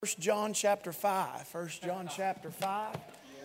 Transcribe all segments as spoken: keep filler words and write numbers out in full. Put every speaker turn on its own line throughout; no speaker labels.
First John chapter five. First John chapter five.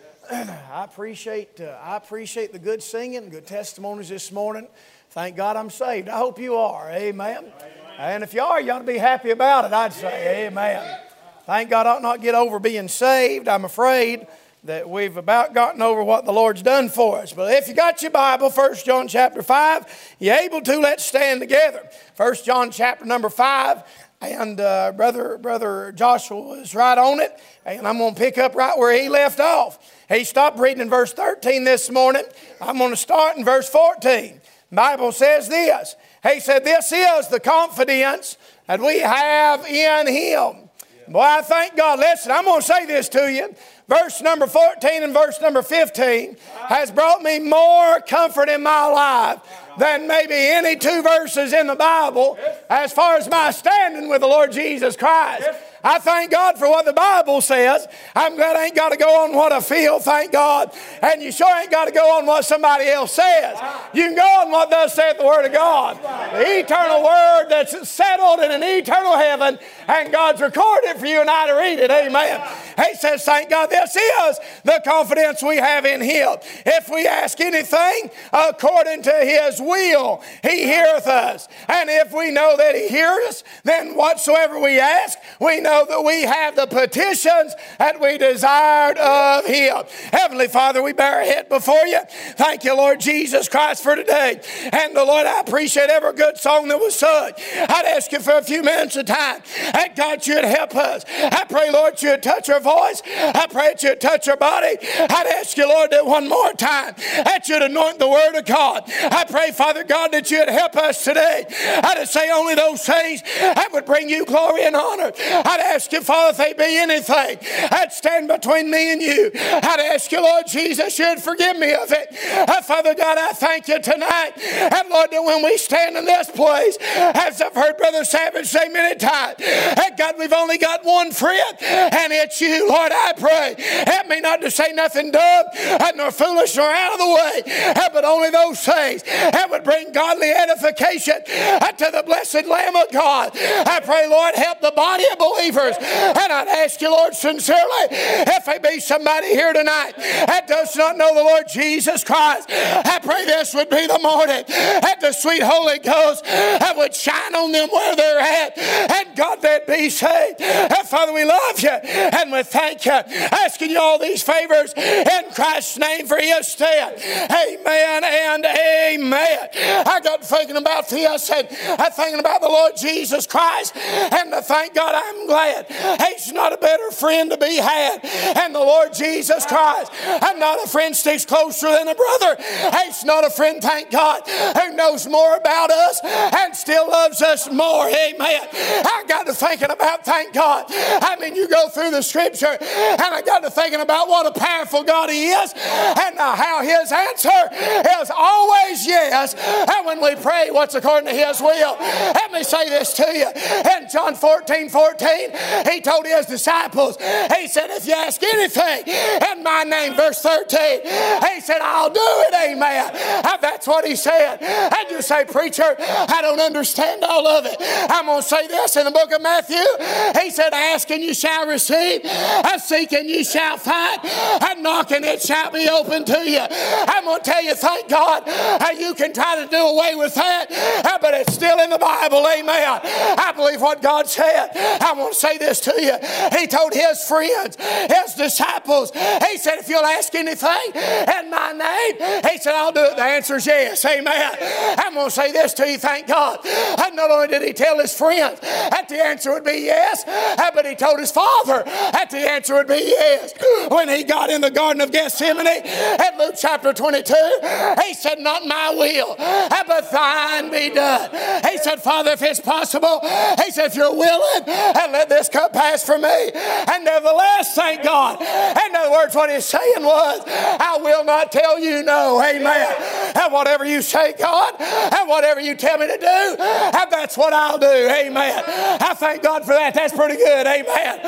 I appreciate uh, I appreciate the good singing, good testimonies this morning. Thank God I'm saved. I hope you are. Amen. Amen. And if you are, you ought to be happy about it, I'd say. Amen. Thank God I ought not get over being saved. I'm afraid that we've about gotten over what the Lord's done for us. But if you got your Bible, First John chapter five, you're able to, let's stand together. First John chapter number five. And uh, brother, brother Joshua is right on it. And I'm going to pick up right where he left off. He stopped reading in verse thirteen this morning. I'm going to start in verse fourteen. The Bible says this. He said, this is the confidence that we have in Him. Boy, I thank God. Listen, I'm going to say this to you. Verse number fourteen and verse number fifteen has brought me more comfort in my life than maybe any two verses in the Bible as far as my standing with the Lord Jesus Christ. I thank God for what the Bible says. I'm glad I ain't got to go on what I feel, thank God. And you sure ain't got to go on what somebody else says. You can go on what thus saith the Word of God. The eternal Word that's settled in an eternal heaven, and God's recorded it for you and I to read it. Amen. He says, thank God, this is the confidence we have in Him. If we ask anything according to His will, He heareth us. And if we know that He hears us, then whatsoever we ask, we know that we have the petitions that we desired of Him. Heavenly Father, we bow our head before you. Thank you, Lord Jesus Christ, for today. And the Lord, I appreciate every good song that was sung. I'd ask you for a few minutes of time that God, you'd help us. I pray, Lord, you'd touch our voice. I pray that you'd touch our body. I'd ask you, Lord, that one more time that you'd anoint the Word of God. I pray, Father God, that you'd help us today. I'd say only those things that would bring you glory and honor. I'd ask you, Father, if there be anything that stand between me and you, I'd ask you, Lord Jesus, you'd forgive me of it. Uh, Father God, I thank you tonight. And Lord, that when we stand in this place, as I've heard Brother Savage say many times, that God, we've only got one friend, and it's you. Lord, I pray, help me not to say nothing dumb, nor foolish, nor out of the way, but only those things that would bring godly edification to the blessed Lamb of God. I pray, Lord, help the body of believers. And I'd ask you, Lord, sincerely, if there be somebody here tonight that does not know the Lord Jesus Christ, I pray this would be the morning that the sweet Holy Ghost that would shine on them where they're at, and God, they'd be saved. And Father, we love you and we thank you. Asking you all these favors in Christ's name for His stead. Amen and amen. I got thinking about this, and I'm thinking about the Lord Jesus Christ, and to thank God, I'm glad He's not a better friend to be had than the Lord Jesus Christ. I'm not a friend sticks closer than a brother. He's not a friend, thank God, who knows more about us and still loves us more. Amen. I got to thinking about, thank God. I mean, you go through the scripture, and I got to thinking about what a powerful God He is, and how His answer is always yes. And when we pray what's according to His will, let me say this to you. In John fourteen fourteen, He told His disciples, He said, if you ask anything in my name, verse thirteen, He said, I'll do it, amen. And that's what He said. And you say, preacher, I don't understand all of it. I'm going to say this in the book of Matthew. He said, ask and you shall receive, and seek and you shall find, and knock and it shall be open to you. I'm going to tell you, thank God, how you can try to do away with that, but it's still in the Bible, amen. I believe what God said. I want to say this to you. He told His friends, His disciples, He said, if you'll ask anything in my name, He said, I'll do it. The answer is yes, amen. I'm going to say this to you, thank God. And not only did He tell His friends that the answer would be yes, but He told His Father that the answer would be yes. When He got in the Garden of Gethsemane, at Luke chapter twenty-two, He said, not my will, but thine be done. He said, Father, if it's possible, He said, if you're willing, and let this cup pass from me. And nevertheless, thank God. In other words, what He's saying was, I will not tell you no. Amen. And whatever you say, God, and whatever you tell me to do, and that's what I'll do. Amen. I thank God for that. That's pretty good. Amen.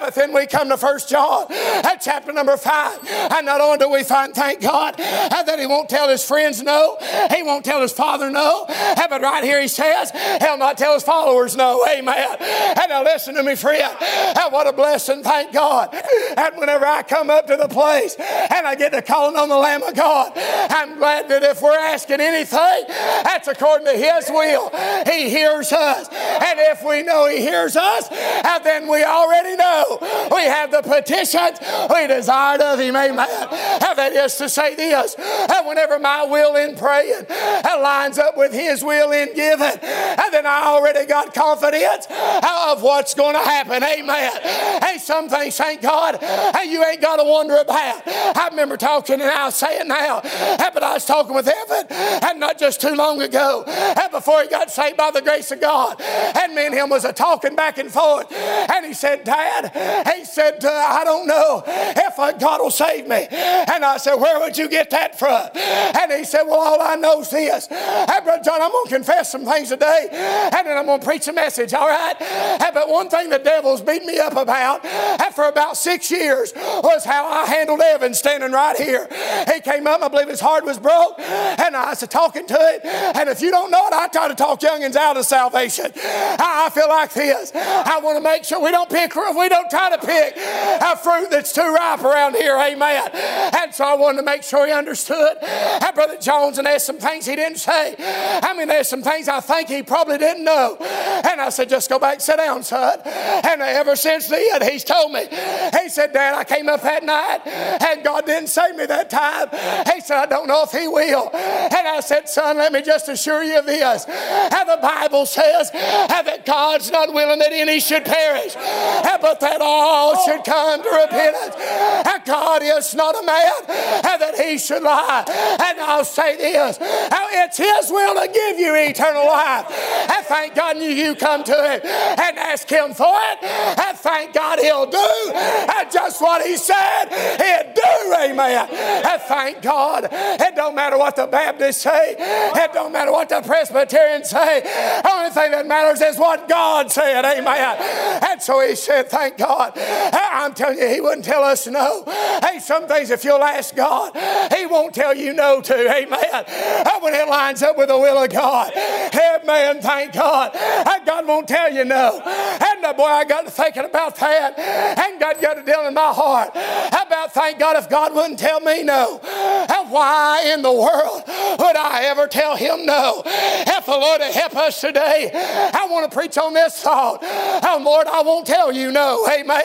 But then we come to First John, at chapter number five. And not only do we find, thank God, that he won't tell his friends no. He won't tell his father no. But right here he says, he'll not tell his followers no. Amen. And now listen to me, friend. What a blessing, thank God. And whenever I come up to the place and I get to calling on the Lamb of God, I'm glad that if we're asking anything, that's according to his will. He hears us. And if we know he hears us, then we already know we have the petitions we desired of him. Amen. That is to say this, whenever my will in praying lines up with his will in giving, and then I already got confidence of what's going to happen. Amen. Hey, some things, thank God, you ain't got to wonder about. I remember talking, and I'll say it now, but I was talking with Evan, and not just too long ago, before he got saved by the grace of God, and me and him was a talking back and forth, and he said, Dad, he said, uh, I don't know if uh, God will save me. And I said, where would you get that from? And he said, well, all I know is this. Hey, Brother John, I'm going to confess some things today, and then I'm going to preach a message, all right? Hey, but one thing the devil's beat me up about for about six years was how I handled Evan standing right here. He came up, I believe his heart was broke, and I was talking to him. And if you don't know it, I try to talk youngins out of salvation. I, I feel like this. I want to make sure we don't pick, we don't try to pick a fruit that's too ripe around here. Amen. And so I wanted to make sure he understood. And Brother Jones, and there's some things he didn't say. I mean, there's some things I think he probably didn't know. And I said, just go back and sit down, son. And ever since then, he's told me. He said, Dad, I came up that night, and God didn't save me that time. He said, I don't know if he will. And I said, son, let me just assure you of this. How the Bible says how that God's not willing that any should perish, but that all should come to repentance. And God is not a man that he should lie. And I'll say this, it's his will to give you eternal life. And thank God you come to him and ask him for it. And thank God he'll do just what he said he'd do. Amen. And thank God it don't matter what the Baptists say. It don't matter what the Presbyterians say. The only thing that matters is what God said. Amen. And so he said, thank God. I'm telling you, he wouldn't tell us no. Hey, some things if you'll ask God, he won't tell you no to. Amen. When it lines up with the will of God. Amen. Thank God. God won't tell you no. And uh, boy, I got to thinking about that. And God got a deal in my heart about, thank God, if God wouldn't tell me no. And why in the world would I ever tell him no? If the Lord will help us today, I want to preach on this thought. Oh, Lord, I won't tell you no. Amen.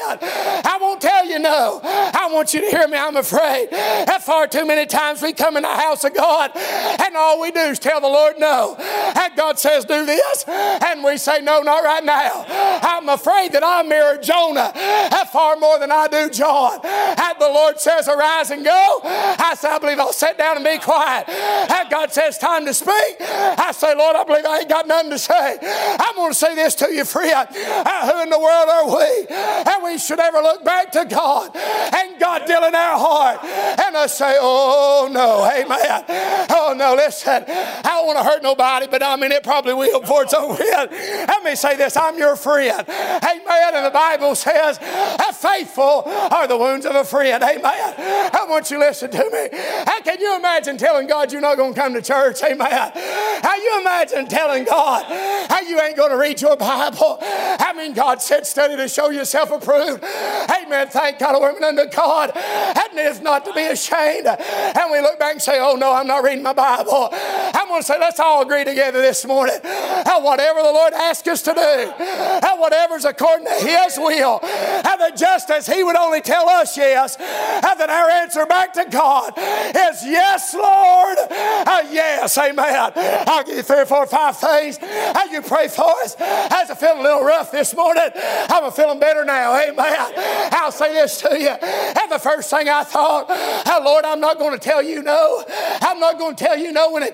I won't tell you no. I want you to hear me. I'm afraid that far too many times we come in the house of God and all we do is tell the Lord no. And God says do this and we say no, not right now. I'm afraid that I mirror Jonah far more than I do John. And the Lord says arise and go. I say I believe I'll sit down and be quiet. And God says time to speak. I say Lord, I believe I ain't got nothing to say. I'm going to say this to you, friend. Uh, who in the world are we? And we should ever look back to God and God deal in our heart and us say, oh no, amen. Oh no, listen, I don't want to hurt nobody, but I mean it probably will before it's over with. Let me say this, I'm your friend. Amen. And the Bible says, faithful are the wounds of a friend. Amen. I want you to listen to me. How can you imagine telling God you're not going to come to church? Amen. How you imagine telling God how you ain't going to read your Bible? I mean, God said study to show yourself approved. Amen. Thank God, women unto God. And is not to be ashamed. And we look back and say, oh no, I'm not reading my Bible. I'm going to say, let's all agree together this morning. And whatever the Lord asks us to do, and whatever's according to his will, and that just as he would only tell us yes, and that our answer back to God is yes, Lord. Uh, yes, amen. I'll give you three or four or five things. How you pray for us. How's it feeling a little rough this morning? I'm feeling better now. Amen. I'll say this to you. And the first thing I thought, oh, Lord, I'm not going to tell you no. I'm not going to tell you no when it comes to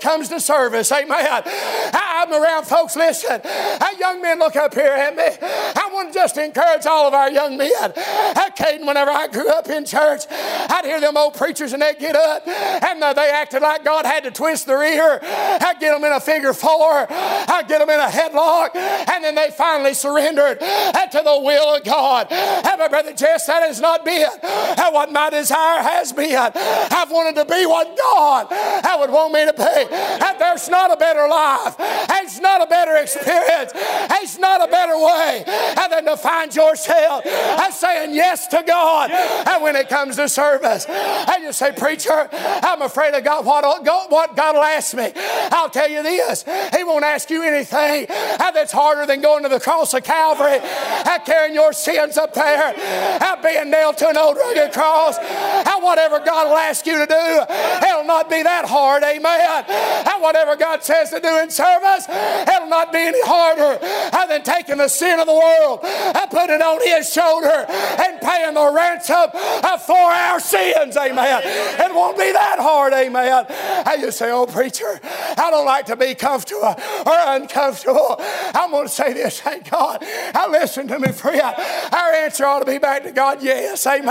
service. Amen. I'm around folks, listen. Young men, look up here at me. I want to just encourage all of our young men. Caden, whenever I grew up in church, I'd hear them old preachers and they'd get up and they acted like God had to twist their ear. I'd get them in a figure four. I'd get them in a headlock. And then they finally surrendered to the will of God. And my brother Jess, that has not been what my desire has been. I've wanted to be what God would want me to be. And there's not a better life. It's not a better experience. It's not a better way than to find yourself as saying yes to God. And when it comes to service, and you say, preacher, I'm afraid of God. What, what God will ask me? I'll tell you this. He won't ask you anything that's harder than going to the cross of Calvary, carrying your sins up there, being nailed to an old rugged cross. Whatever God will ask you to do, it'll not be that hard. Amen. And whatever God says to do in service, it'll not be any harder than taking the sin of the world and putting it on His shoulder and paying the ransom for our sins. Amen. It won't be that hard. Amen. And you say, oh, preacher, I don't like to be comfortable or uncomfortable. I'm going to say this, thank God. Now listen to me, friend. Our answer ought to be back to God, yes. Amen.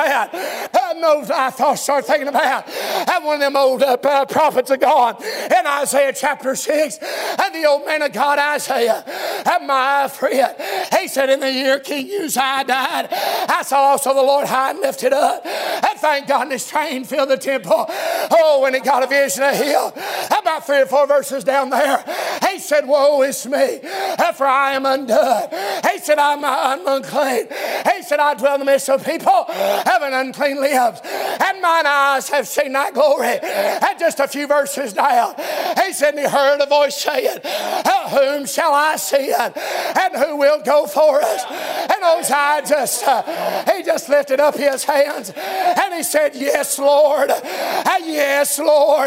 I know I thought, start thinking about and one of them old uh, prophets of God in Isaiah chapter six, and the old man of God Isaiah, and my friend, he said, in the year King Uzziah died, I saw also the Lord high and lifted up, and thank God his train filled the temple. Oh, when he got a vision of him, about three or four verses down there, he said, woe is me, for I am undone. He said, I'm, I'm unclean. He said, I dwell in the midst of people having unclean lips, and mine eyes have seen thy glory. And just a few verses down, he said, and he heard a voice saying, whom shall I send, and who will go for us? And Uzziah just, uh, he just lifted up his hands, and he said, yes, Lord, yes, Lord,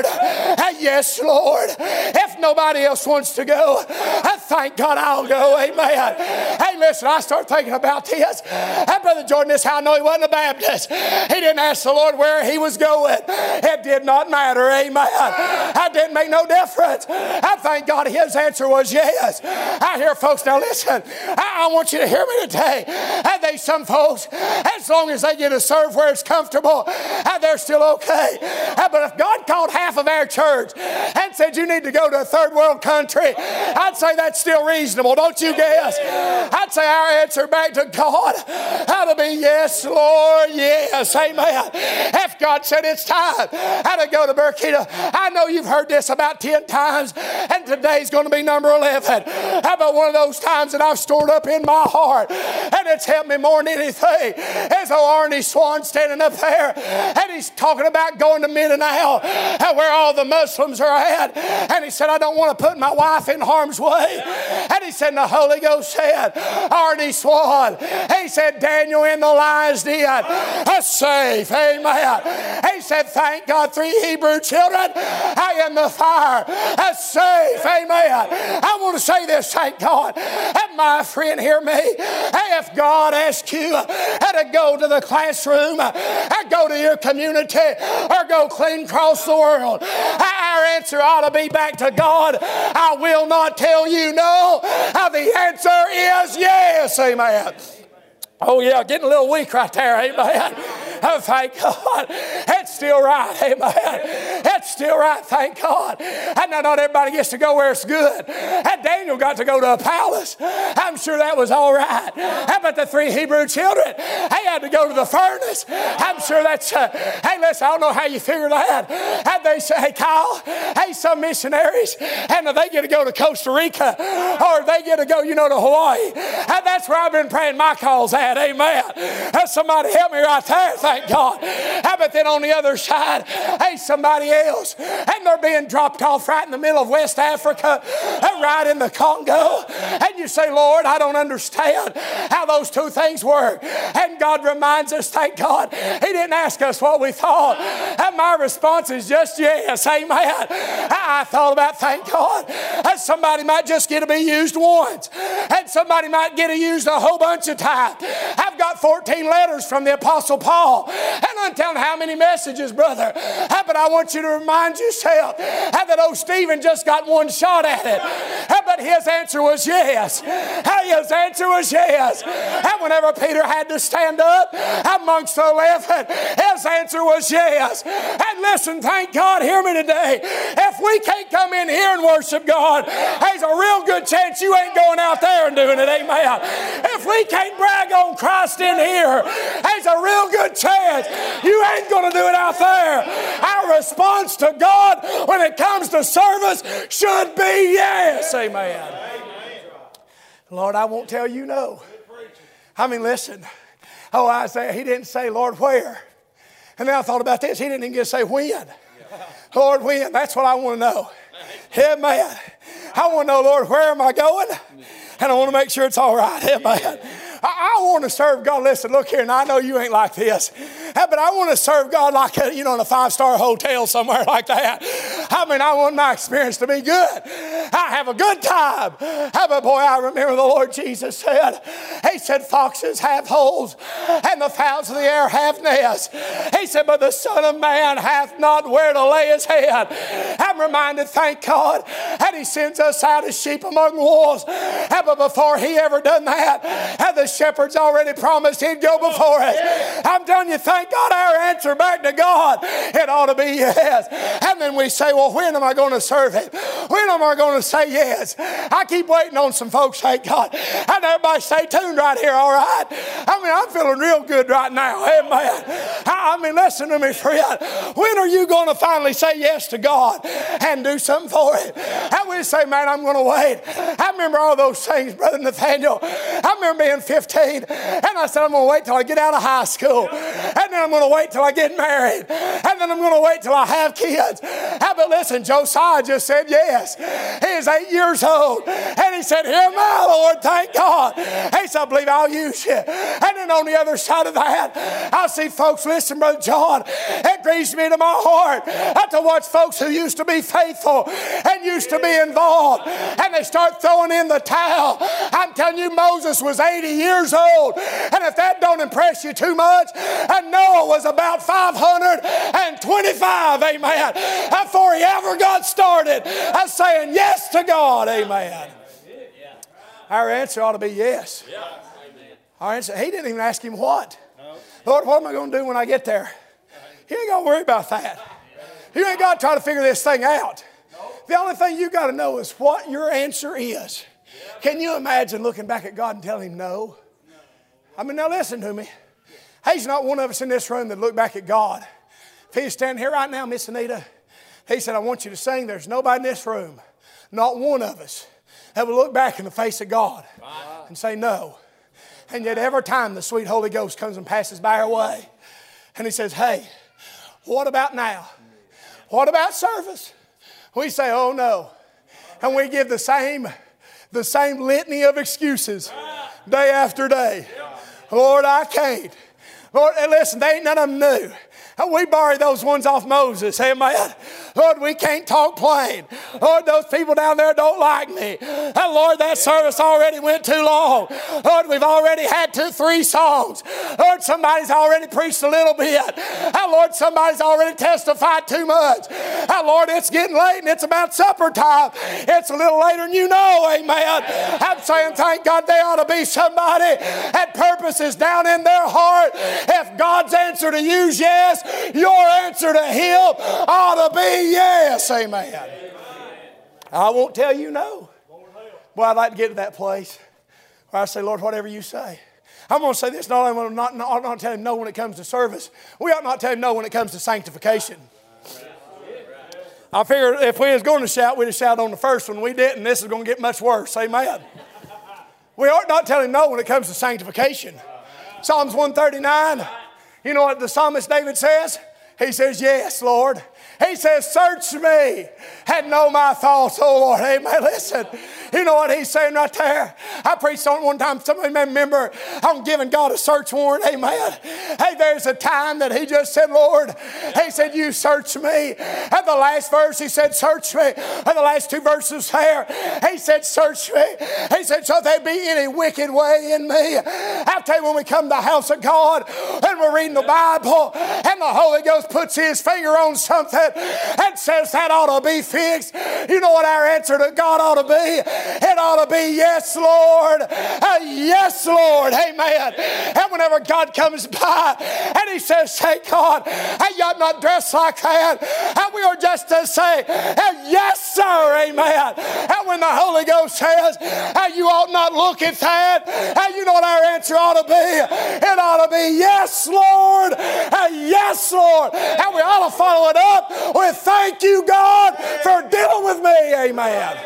yes, Lord. If nobody else wants to go, I thank God I'll go. Amen. Hey, listen, I start thinking about this. And Brother Jordan, this is how I know he wasn't a Baptist. He didn't ask the Lord where he was going. It did not matter. Amen. That didn't make no difference. I thank God his answer was yes. I hear folks, now listen, I, I want you to hear me today. And they, some folks, as long as they get to serve where it's comfortable, and they're still okay. But if God called half of our church and said you need to go to a third world country, I'd say that's still reasonable. Don't you guess? I'd say our answer back to God ought to be yes, Lord, yes, amen. If God said it's time, how to go to Burkina. I know you've heard this about ten times, and today's going to be number eleven. How about one of those times that I've stored up in my heart, and it's helped me more than anything? There's old Arnie Swan standing up there, and he's talking about going to Mindanao, where all the Muslims are at. And he said, I don't want to put my wife in harm's way. And he said, the Holy Ghost said, Arnie Swan, he said, Daniel in the lion's den, a safe, amen. He said, thank God, three Hebrew children are in the fire, a safe, amen. I want to say this, thank God. And my friend, hear me. If God asks you to go to the classroom, or go to your community, or go clean across the world, our answer ought to be back to God. I will not tell you no. The answer is yes, amen. Oh yeah, getting a little weak right there, amen. Oh, thank God. It's still right, amen. It's still right, thank God. And now not everybody gets to go where it's good. And Daniel got to go to a palace. I'm sure that was all right. How about the three Hebrew children? They had to go to the furnace. I'm sure that's, uh, hey, listen, I don't know how you figure that. And they say, hey, Kyle, hey, some missionaries, and they get to go to Costa Rica, or they get to go, you know, to Hawaii. And that's where I've been praying my calls at. Amen. Somebody help me right there, thank God. How about then on the other side, hey, somebody else, and they're being dropped off right in the middle of West Africa, right in the Congo, and you say, Lord, I don't understand how those two things work. And God reminds us, thank God, He didn't ask us what we thought. And my response is just yes, amen. I thought about, thank God, that somebody might just get to be used once, and somebody might get to use a whole bunch of times. I've got got fourteen letters from the Apostle Paul. And I'm telling how many messages, brother. How but I want you to remind yourself how that old Stephen just got one shot at it. How but his answer was yes. How his answer was yes. And whenever Peter had to stand up amongst the eleven, his answer was yes. And listen, thank God, hear me today. If we can't come in here and worship God, there's a real good chance you ain't going out there and doing it. Amen. If we can't brag on Christ in here, there's a real good chance you ain't going to do it out there. Our response to God when it comes to service should be yes. Amen. Lord, I won't tell you no. I mean, listen. Oh, Isaiah, he didn't say, Lord, where? And then I thought about this. He didn't even get to say when. Lord, when? That's what I want to know. Amen. I want to know, Lord, where am I going? And I want to make sure it's all right. Amen. I, I want to serve God. Listen, look here, and I know you ain't like this, but I want to serve God like, a, you know, in a five-star hotel somewhere like that. I mean, I want my experience to be good. I have a good time. But boy, I remember the Lord Jesus said, he said, foxes have holes, and the fowls of the air have nests. He said, but the Son of Man hath not where to lay his head. I'm reminded, thank God, that he sends us out as sheep among wolves. But before he ever done that, and the shepherds already promised he'd go before us. I'm telling you, thank God our answer back to God, it ought to be yes. And then we say, well, when am I going to serve him? When am I going to say yes? I keep waiting on some folks, thank God. And everybody stay tuned right here, all right? I mean, I'm feeling real good right now. Amen. I mean, listen to me, friend. When are you going to finally say yes to God and do something for him? And we say, man, I'm going to wait. I remember all those things, Brother Nathaniel. I remember being fifteen, and I said, I'm going to wait till I get out of high school. And then I'm going to wait till I get married. And then I'm going to wait till I have kids. But listen, Josiah just said yes. He is eight years old. And he said, here am I, Lord, thank God. He said, I believe I'll use you. And then on the other side of that, I see folks, listen, Brother John, it grieves me to my heart to watch folks who used to be faithful and used to be involved, and they start throwing in the towel. I'm telling you, Moses was eighty years old. And if that don't impress you too much, and Noah was about five hundred twenty-five, amen, before he ever got started, I'm saying yes to God, amen. Our answer ought to be yes. Our answer, he didn't even ask him what. Lord, what am I going to do when I get there? You ain't got to worry about that. You ain't got to try to figure this thing out. The only thing you got to know is what your answer is. Can you imagine looking back at God and telling him no? I mean, now listen to me. He's not one of us in this room that look back at God. If he's standing here right now, Miss Anita, he said, I want you to sing. There's nobody in this room, not one of us, that will look back in the face of God and say no. And yet every time the sweet Holy Ghost comes and passes by our way, and he says, hey, what about now? What about service? We say, oh no. And we give the same, the same litany of excuses day after day. Lord, I can't. Lord, listen, they ain't none of them new. We borrowed those ones off Moses. Amen. Lord, we can't talk plain. Lord, those people down there don't like me. And Lord, that service already went too long. Lord, we've already had two, three songs. Lord, somebody's already preached a little bit. And Lord, somebody's already testified too much. And Lord, it's getting late and it's about supper time. It's a little later than you know. Amen. I'm saying, thank God there ought to be somebody that purpose is down in their heart. If God's answer to you is yes, your answer to him ought to be yes. Amen. Amen. I won't tell you no. Well, I'd like to get to that place where I say, Lord, whatever you say. I'm going to say this, not only not, not, not tell him no when it comes to service. We ought not tell him no when it comes to sanctification. I figured if we was going to shout, we'd have shouted on the first one. We didn't. This is going to get much worse. Amen. We ought not tell him no when it comes to sanctification. Psalms one thirty-nine. You know what the psalmist David says? He says, yes, Lord. He says, search me and know my thoughts, oh Lord. Amen. Listen, you know what he's saying right there? I preached on it one time. Somebody may remember I'm giving God a search warrant. Amen. Hey, there's a time that he just said, Lord, he said, you search me. At the last verse, he said, search me. At the last two verses there, he said, search me. He said, shall there be any wicked way in me? I'll tell you, when we come to the house of God and we're reading the Bible and the Holy Ghost puts his finger on something and says that ought to be fixed, you know what our answer to God ought to be? It ought to be, yes, Lord. Uh, yes, Lord. Amen. And whenever God comes by and he says, hey, God, I ought not dress like that. And we are just to say, yes, sir. Amen. And when the Holy Ghost says, you ought not look at that, and you know what our answer ought to be? It ought to be, yes, Lord. Yes, Lord. And we ought to follow it up with, thank you, God, for dealing with me. Amen.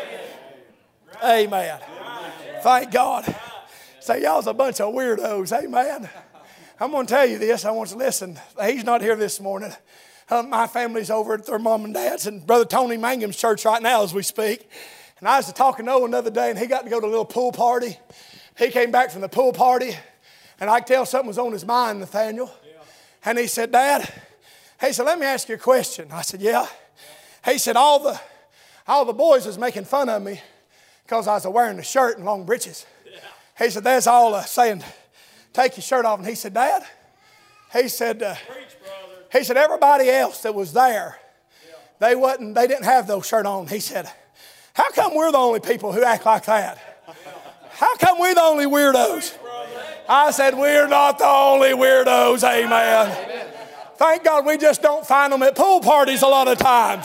Amen. Thank God. Say, y'all's a bunch of weirdos. Amen. I'm going to tell you this. I want you to listen. He's not here this morning. Uh, my family's over at their mom and dad's and Brother Tony Mangum's church right now as we speak. And I was talking to Owen the other day, and he got to go to a little pool party. He came back from the pool party, and I could tell something was on his mind, Nathaniel. And he said, Dad, he said, let me ask you a question. I said, yeah. He said, all the all the boys was making fun of me because I was wearing a shirt and long breeches. He said, that's all uh, saying, take your shirt off. And he said, Dad, he said, uh, he said, everybody else that was there, they wasn't, they didn't have those shirt on. He said, how come we're the only people who act like that? How come we're the only weirdos? I said, we're not the only weirdos, amen. Thank God we just don't find them at pool parties a lot of times.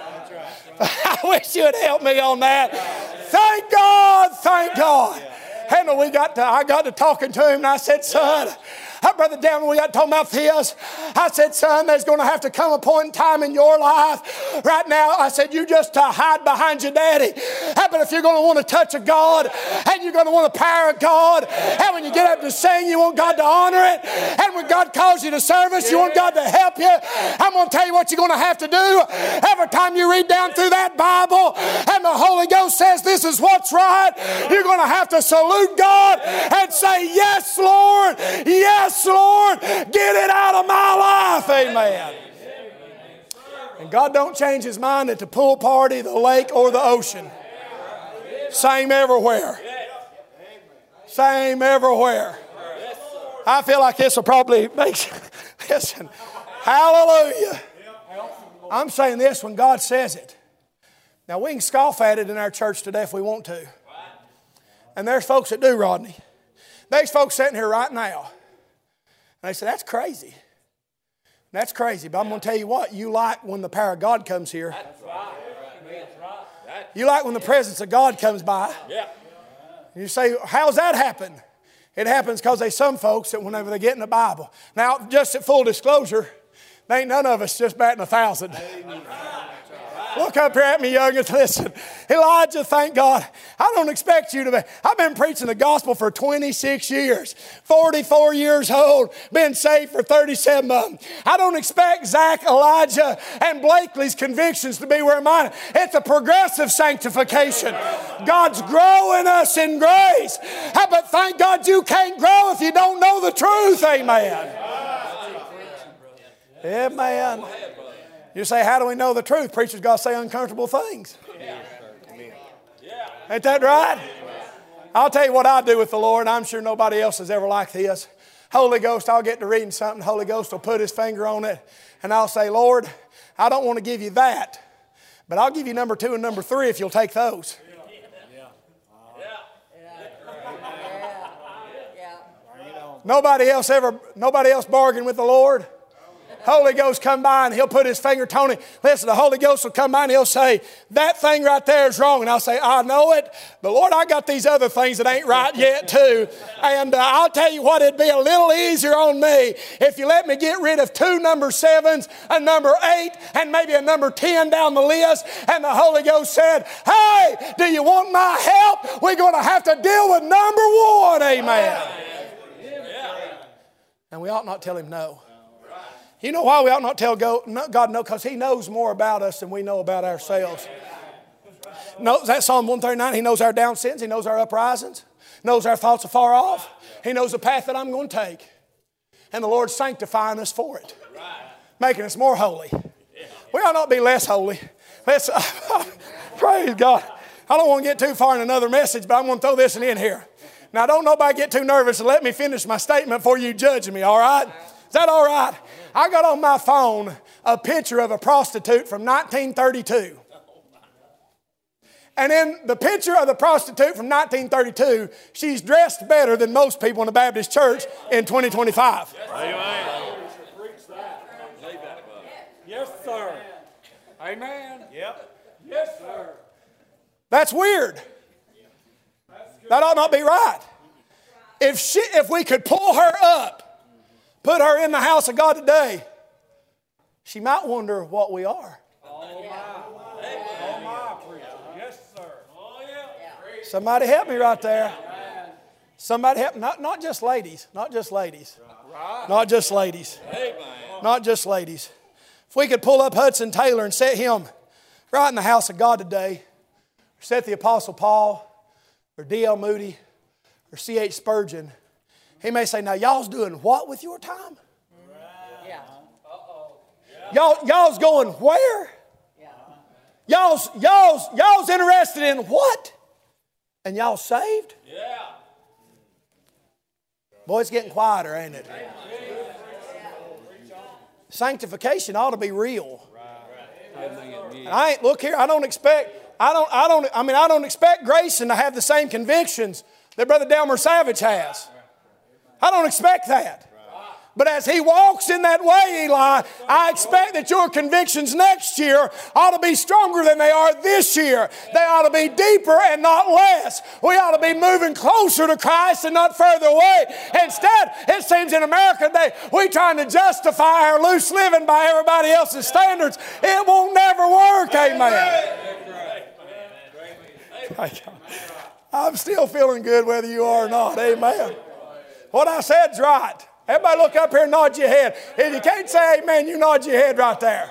I wish you would help me on that. Thank God, thank God. And we got to, I got to talking to him, and I said, son, Brother Devin, we got talking about this. I said, son, there's going to have to come a point in time in your life. Right now, I said, you just uh, hide behind your daddy. But if you're going to want to touch a God, and you're going to want the power of God, and when you get up to sing, you want God to honor it, and when God calls you to service, you want God to help you, I'm going to tell you what you're going to have to do. Every time you read down through that Bible, and the Holy Ghost says this is what's right, you're going to have to salute God and say, yes, Lord, yes, Lord, get it out of my life. Amen. And God don't change his mind at the pool party, the lake, or the ocean. Same everywhere. Same everywhere. I feel like this will probably make, listen, hallelujah. I'm saying this when God says it. Now we can scoff at it in our church today if we want to. And there's folks that do, Rodney. There's folks sitting here right now. And they say, that's crazy. That's crazy. But I'm going to tell you what, you like when the power of God comes here. That's right. You like when the presence of God comes by. Yeah. You say, how's that happen? It happens because there's some folks that whenever they get in the Bible. Now, just at full disclosure, there ain't none of us just batting a thousand. Look up here at me, youngins. Listen, Elijah, thank God. I don't expect you to be. I've been preaching the gospel for twenty-six years, forty-four years old, been saved for thirty-seven of them. I don't expect Zach, Elijah, and Blakely's convictions to be where mine are. It's a progressive sanctification. God's growing us in grace. But thank God you can't grow if you don't know the truth. Amen. Amen. You say, how do we know the truth? Preachers got to say uncomfortable things. Yeah. Ain't that right? I'll tell you what I do with the Lord. I'm sure nobody else is ever like this. Holy Ghost, I'll get to reading something. Holy Ghost will put his finger on it. And I'll say, Lord, I don't want to give you that. But I'll give you number two and number three if you'll take those. Nobody else ever, nobody else bargained with the Lord. Holy Ghost come by and he'll put his finger, Tony, listen, the Holy Ghost will come by and he'll say, that thing right there is wrong. And I'll say, I know it, but Lord, I got these other things that ain't right yet too. And uh, I'll tell you what, it'd be a little easier on me if you let me get rid of two number sevens, a number eight, and maybe a number ten down the list. And the Holy Ghost said, hey, do you want my help? We're going to have to deal with number one. Amen. And we ought not tell him no. You know why we ought not tell God no? Because He knows more about us than we know about ourselves. No, that's Psalm one thirty-nine. He knows our down sins. He knows our uprisings. Knows our thoughts afar off. He knows the path that I'm going to take. And the Lord's sanctifying us for it. Making us more holy. We ought not be less holy. Let's, praise God. I don't want to get too far in another message, but I'm going to throw this in here. Now, don't nobody get too nervous and let me finish my statement before you judge me, all right? Is that all right? I got on my phone a picture of a prostitute from nineteen thirty-two. And in the picture of the prostitute from nineteen thirty-two, she's dressed better than most people in the Baptist church in twenty twenty-five.
Amen. Yes, sir. Amen. Yep. Yes, sir.
That's weird. That ought not be right. If she, if we could pull her up, put her in the house of God today, she might wonder what we are.
Oh, my. Oh, my, preacher. Yes, sir. Oh, yeah.
Somebody help me right there. Somebody help me. Not, not just ladies. Not just ladies. Not just ladies. Not just ladies. If we could pull up Hudson Taylor and set him right in the house of God today, or set the Apostle Paul, or D L Moody, or C H Spurgeon, he may say, now y'all's doing what with your time?
Yeah.
Y'all, y'all's going where?
Yeah.
Y'all's, y'all's, y'all's interested in what? And y'all saved?
Yeah.
Boy, it's getting quieter, ain't it? Sanctification ought to be real. And I ain't, look here, I don't expect, I don't, I don't, I mean, I don't expect Grayson to have the same convictions that Brother Delmer Savage has. I don't expect that. But as he walks in that way, Eli, I expect that your convictions next year ought to be stronger than they are this year. They ought to be deeper and not less. We ought to be moving closer to Christ and not further away. Instead, it seems in America today, we're trying to justify our loose living by everybody else's standards. It won't never work, amen. I'm still feeling good whether you are or not, amen. What I said's right. Everybody look up here and nod your head. If you can't say amen, you nod your head right there.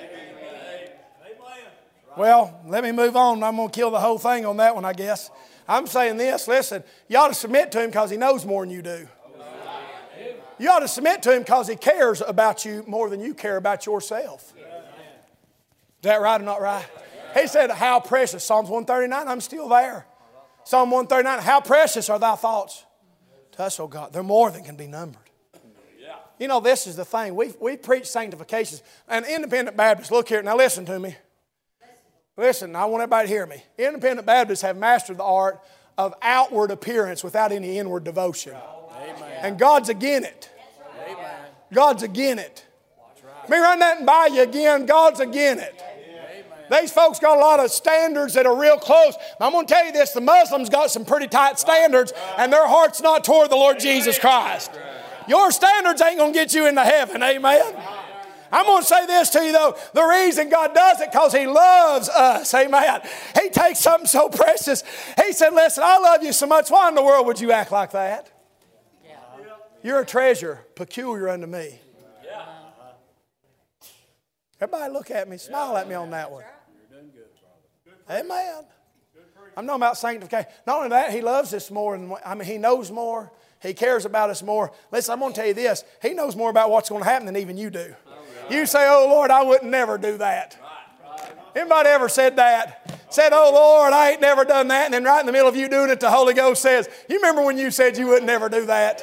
Well, let me move on. I'm going to kill the whole thing on that one, I guess. I'm saying this, listen, you ought to submit to Him because He knows more than you do. You ought to submit to Him because He cares about you more than you care about yourself. Is that right or not right? He said, how precious. Psalms one thirty-nine, I'm still there. Psalm one thirty-nine, how precious are thy thoughts to us, O God. They're more than can be numbered. You know, this is the thing. We we preach sanctification. And independent Baptists, look here. Now listen to me. Listen, I want everybody to hear me. Independent Baptists have mastered the art of outward appearance without any inward devotion. Amen. And God's again it. Amen. God's again it. Let me run that and by you again. God's again it. Amen. These folks got a lot of standards that are real close. I'm going to tell you this. The Muslims got some pretty tight standards, and their heart's not toward the Lord Jesus Christ. Your standards ain't going to get you into heaven, amen? I'm going to say this to you, though. The reason God does it because He loves us, amen? He takes something so precious. He said, listen, I love you so much. Why in the world would you act like that? Yeah. You're a treasure peculiar unto me. Yeah. Everybody look at me. Smile at me on that one. Amen. I'm talking about sanctification. Not only that, He loves us more. Than, I mean, He knows more. He cares about us more. Listen, I'm going to tell you this. He knows more about what's going to happen than even you do. You say, oh, Lord, I wouldn't never do that. Anybody ever said that? Said, oh, Lord, I ain't never done that. And then right in the middle of you doing it, the Holy Ghost says, you remember when you said you wouldn't never do that?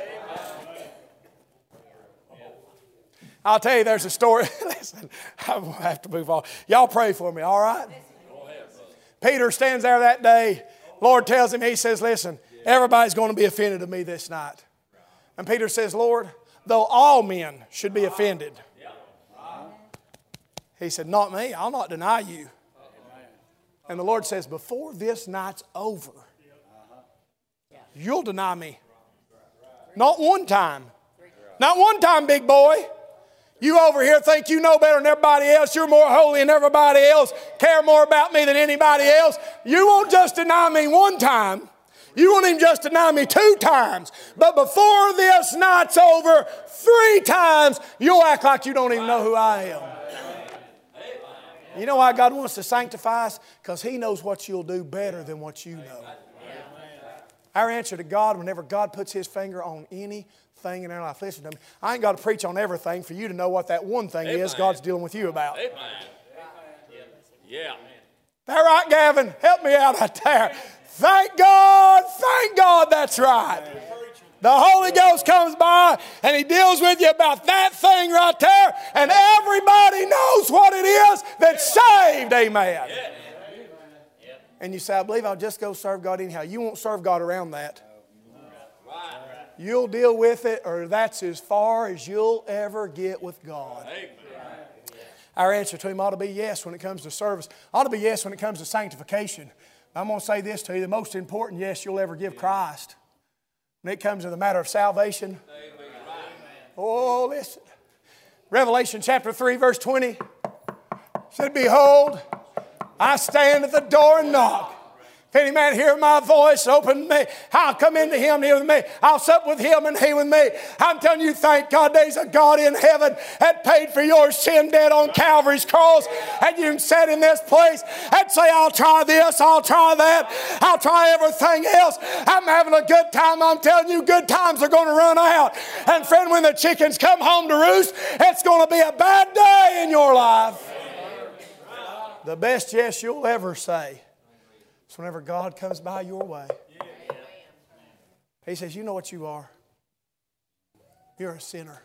I'll tell you, there's a story. Listen, I have to move on. Y'all pray for me, all right? Peter stands there that day. Lord tells him, He says, listen, everybody's going to be offended of me this night. And Peter says, Lord, though all men should be offended. He said, not me. I'll not deny you. And the Lord says, before this night's over, you'll deny me. Not one time. Not one time, big boy. You over here think you know better than everybody else. You're more holy than everybody else. Care more about me than anybody else. You won't just deny me one time. You won't even just deny me two times. But before this night's over, three times, you'll act like you don't even know who I am. You know why God wants to sanctify us? Because He knows what you'll do better than what you know. Our answer to God, whenever God puts His finger on anything in our life, listen to me, I ain't got to preach on everything for you to know what that one thing is God's dealing with you about.
Amen. Yeah.
That right, Gavin? Help me out right there. Thank God, thank God that's right. The Holy Ghost comes by and He deals with you about that thing right there, and everybody knows what it is that's saved. Amen. And you say, I believe I'll just go serve God anyhow. You won't serve God around that. You'll deal with it, or that's as far as you'll ever get with God. Our answer to Him ought to be yes when it comes to service. Ought to be yes when it comes to sanctification. I'm going to say this to you. The most important yes you'll ever give Christ when it comes to the matter of salvation. Oh, listen. Revelation chapter three, verse twenty said, Behold, I stand at the door and knock. If any man hear my voice, open me. I'll come into him and he with me. I'll sup with him and he with me. I'm telling you, thank God there's a God in heaven that paid for your sin debt on Calvary's cross. And you can sit in this place and say, I'll try this, I'll try that, I'll try everything else. I'm having a good time. I'm telling you, good times are going to run out. And friend, when the chickens come home to roost, it's going to be a bad day in your life. The best yes you'll ever say is whenever God comes by your way. He says, you know what you are. You're a sinner.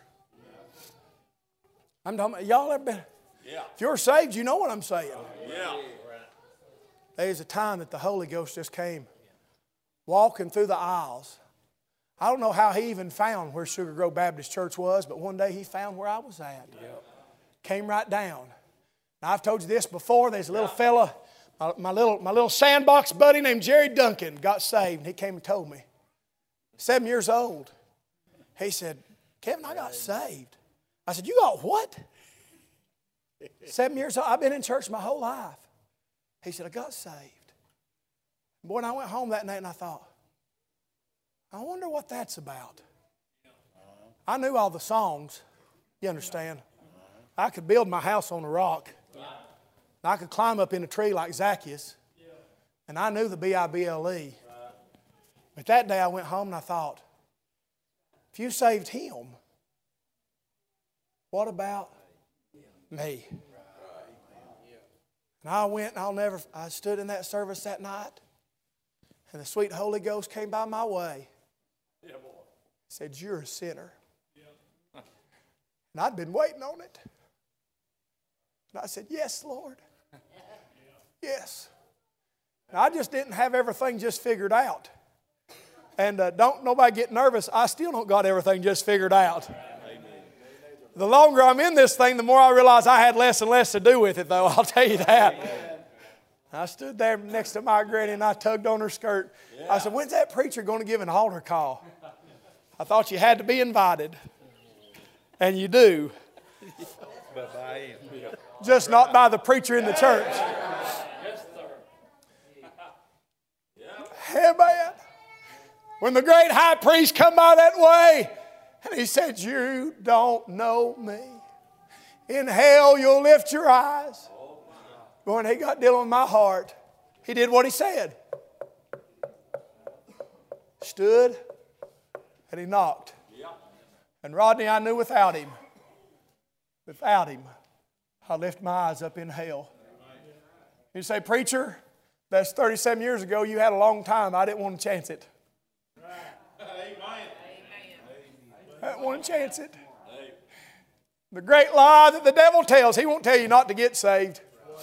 I'm talking about, y'all ever been,
Yeah.
if you're saved, you know what I'm saying.
Yeah.
There's a time that the Holy Ghost just came walking through the aisles. I don't know how He even found where Sugar Grove Baptist Church was, but one day He found where I was at. Yep. Came right down. Now, I've told you this before. There's a little fella, my, my little my little sandbox buddy named Jerry Duncan got saved. And he came and told me. Seven years old. He said, Kevin, I got saved. I said, you got what? Seven years old. I've been in church my whole life. He said, I got saved. Boy, and I went home that night and I thought, I wonder what that's about. I knew all the songs. You understand? I could build my house on a rock. I could climb up in a tree like Zacchaeus. And I knew the B I B L E. But that day I went home and I thought, if you saved him, what about me? And I went and I'll never, I stood in that service that night. And the sweet Holy Ghost came by my way. Said, you're a sinner. And I'd been waiting on it. And I said, yes, Lord. Yes. And I just didn't have everything just figured out. And uh, don't nobody get nervous. I still don't got everything just figured out. The longer I'm in this thing, the more I realize I had less and less to do with it, though. I'll tell you that. I stood there next to my granny and I tugged on her skirt. I said, when's that preacher going to give an altar call? I thought you had to be invited. And you do.
But by him.
Just not by the preacher in the church. Amen. When the great high priest come by that way, and he said, you don't know me. In hell you'll lift your eyes. But when he got dealing with my heart, he did what he said. Stood and he knocked. And Rodney, I knew without him, without him, I lift my eyes up in hell. You say, preacher, that's thirty-seven years ago. You had a long time. I didn't want to chance it. I didn't want to chance it. The great lie that the devil tells, he won't tell you not to get saved.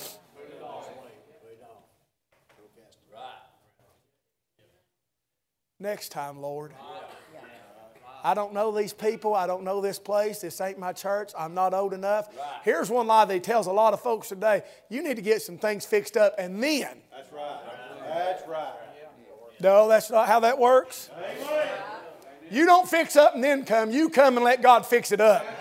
Next time, Lord. I don't know these people. I don't know this place. This ain't my church. I'm not old enough. Right. Here's one lie that he tells a lot of folks today. You need to get some things fixed up and then. That's right. That's right. No, that's not how that works. Amen. You don't fix up and then come. You come and let God fix it up.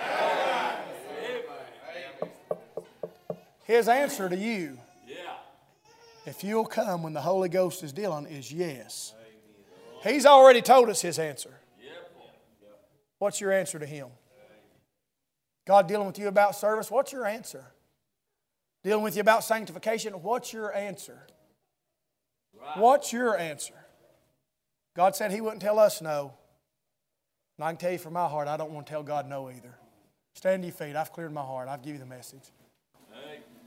His answer to you, if you'll come when the Holy Ghost is dealing, is yes. He's already told us His answer. What's your answer to Him? God dealing with you about service, what's your answer? Dealing with you about sanctification, what's your answer? What's your answer? God said He wouldn't tell us no. And I can tell you from my heart, I don't want to tell God no either. Stand to your feet. I've cleared my heart. I've given you the message.